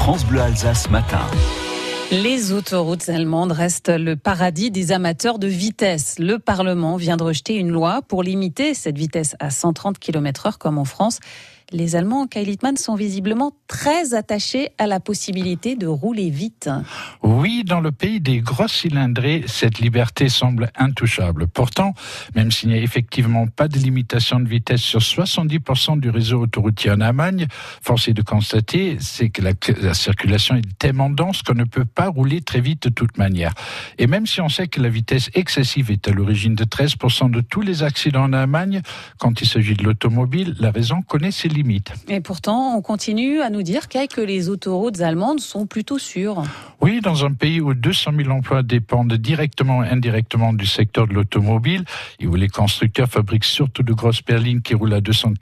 France Bleu Alsace matin. Les autoroutes allemandes restent le paradis des amateurs de vitesse. Le Parlement vient de rejeter une loi pour limiter cette vitesse à 130 km/h comme en France. Les Allemands, Kai Littmann, sont visiblement très attachés à la possibilité de rouler vite. Oui, dans le pays des grosses cylindrées, cette liberté semble intouchable. Pourtant, même s'il n'y a effectivement pas de limitation de vitesse sur 70% du réseau autoroutier en Allemagne, force est de constater, c'est que la circulation est tellement dense qu'on ne peut pas rouler très vite de toute manière. Et même si on sait que la vitesse excessive est à l'origine de 13% de tous les accidents en Allemagne, quand il s'agit de l'automobile, la raison connaît ses limites. Et pourtant, on continue à nous dire que les autoroutes allemandes sont plutôt sûres. Oui, dans un pays où 200 000 emplois dépendent directement et indirectement du secteur de l'automobile, et où les constructeurs fabriquent surtout de grosses berlines qui roulent à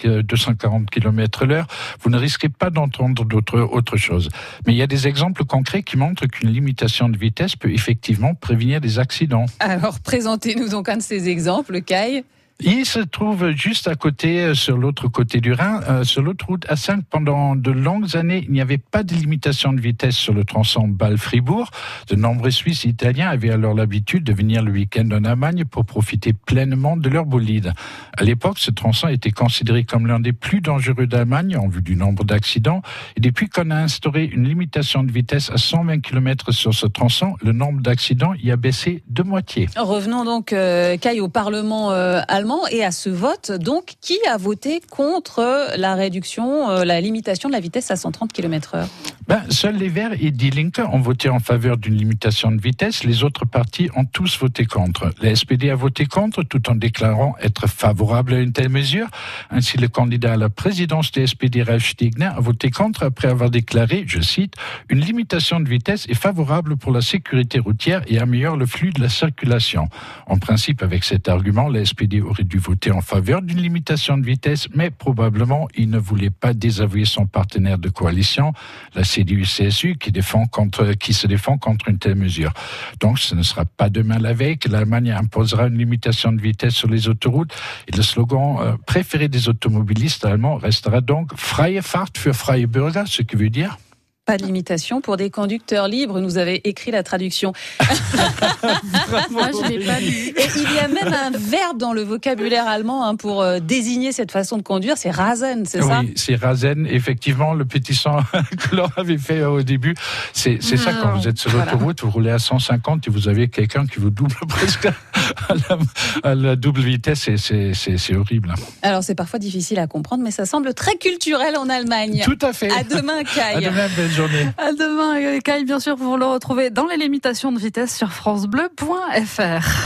240 km/h, vous ne risquez pas d'entendre autre chose. Mais il y a des exemples concrets qui montrent qu'une limitation de vitesse peut effectivement prévenir des accidents. Alors, présentez-nous donc un de ces exemples, Kai. Il se trouve juste à côté, sur l'autre côté du Rhin, sur l'autoroute A5. Pendant de longues années, il n'y avait pas de limitation de vitesse sur le tronçon Bâle-Fribourg. De nombreux Suisses et Italiens avaient alors l'habitude de venir le week-end en Allemagne pour profiter pleinement de leur bolide. À l'époque, ce tronçon était considéré comme l'un des plus dangereux d'Allemagne en vue du nombre d'accidents. Et depuis qu'on a instauré une limitation de vitesse à 120 km sur ce tronçon, le nombre d'accidents y a baissé de moitié. Revenons donc, Kai, au Parlement allemand. Et à ce vote, donc, qui a voté contre la réduction, la limitation de la vitesse à 130 km/h ? Seuls les Verts et Die Linke ont voté en faveur d'une limitation de vitesse. Les autres partis ont tous voté contre. La SPD a voté contre tout en déclarant être favorable à une telle mesure. Ainsi, le candidat à la présidence des SPD, Ralf Stegner, a voté contre après avoir déclaré, je cite, « Une limitation de vitesse est favorable pour la sécurité routière et améliore le flux de la circulation ». En principe, avec cet argument, la SPD aurait dû voter en faveur d'une limitation de vitesse, mais probablement il ne voulait pas désavouer son partenaire de coalition, la CDU-CSU, qui se défend contre une telle mesure. Donc ce ne sera pas demain la veille que l'Allemagne imposera une limitation de vitesse sur les autoroutes, et le slogan préféré des automobilistes allemands restera donc « Freie Fahrt für freie Bürger », ce qui veut dire pas de limitation pour des conducteurs libres, nous avez écrit la traduction. Moi, je l'ai pas lu. Et il y a même un verbe dans le vocabulaire allemand pour désigner cette façon de conduire, c'est Rasen, c'est ça ? Oui, c'est Rasen. Effectivement, le petit son que l'on avait fait au début, c'est ça, quand vous êtes sur l'autoroute, vous roulez à 150 et vous avez quelqu'un qui vous double presque à la double vitesse, et c'est horrible. Alors, c'est parfois difficile à comprendre, mais ça semble très culturel en Allemagne. Tout à fait. À demain, Kai. À demain, belle journée. À demain, Kai, bien sûr, vous le retrouvez dans les limitations de vitesse sur francebleu.fr.